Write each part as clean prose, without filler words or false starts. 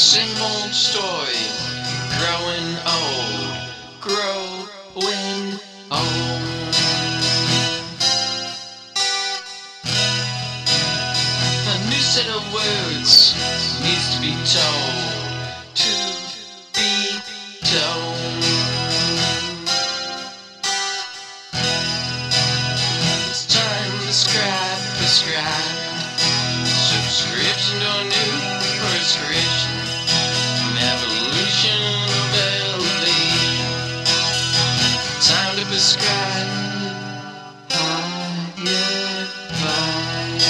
Same old story, growing old, growing old. A new set of words needs to be told, to be told. It's time to prescribe subscription to a new prescription, an evolution of elevation. Time to prescribe higher vibe,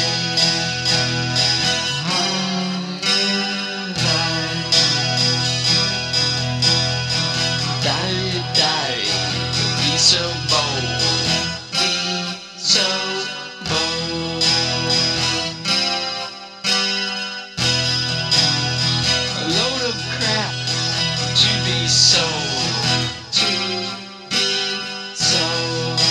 diary, be so bold, be so bold. A load of crap to be sold, to be sold.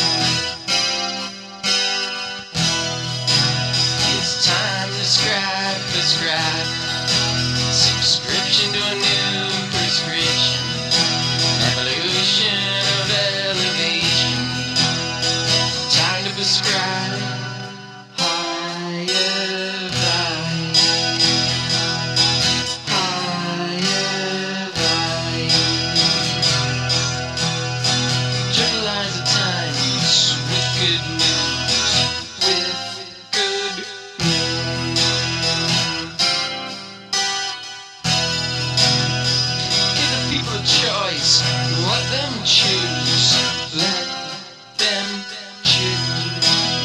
It's time to prescribe subscription to a new prescription, evolution of elevation. Time to prescribe higher vibe, higher vibe. Journalize the times with good news, with good news. Give the people a choice, let them choose, let them choose.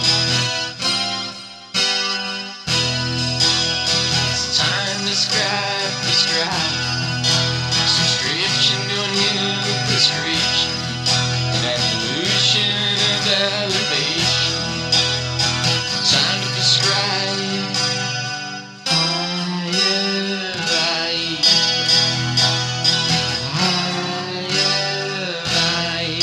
It's time to prescribe subscription to a new prescription, an evolution of elevation. Time to prescribe higher vibe, higher vibe.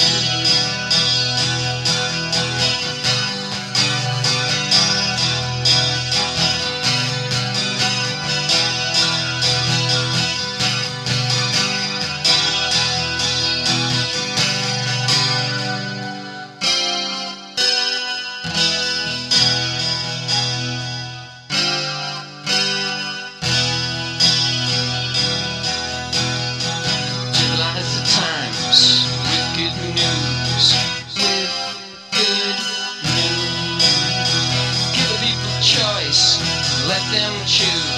Utilize the times with good news, with good news. Give the people a choice, let them choose.